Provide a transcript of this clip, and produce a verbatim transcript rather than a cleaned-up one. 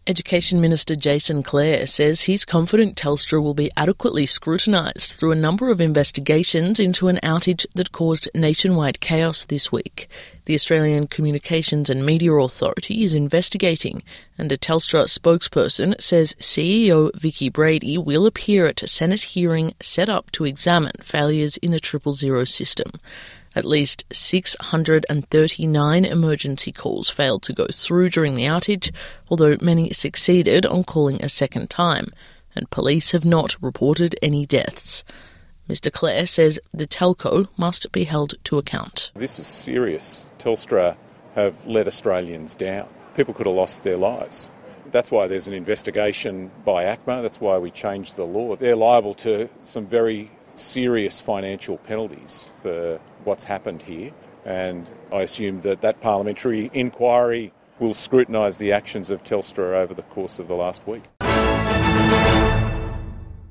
Education Minister Jason Clare says he's confident Telstra will be adequately scrutinised through a number of investigations into an outage that caused nationwide chaos this week. The Australian Communications and Media Authority is investigating, and a Telstra spokesperson says C E O Vicki Brady will appear at a Senate hearing set up to examine failures in the triple zero system. At least six hundred thirty-nine emergency calls failed to go through during the outage, although many succeeded on calling a second time, and police have not reported any deaths. Mister Clare says the telco must be held to account. This is serious. Telstra have let Australians down. People could have lost their lives. That's why there's an investigation by A C M A. That's why we changed the law. They're liable to some very serious financial penalties for what's happened here, and I assume that that parliamentary inquiry will scrutinise the actions of Telstra over the course of the last week.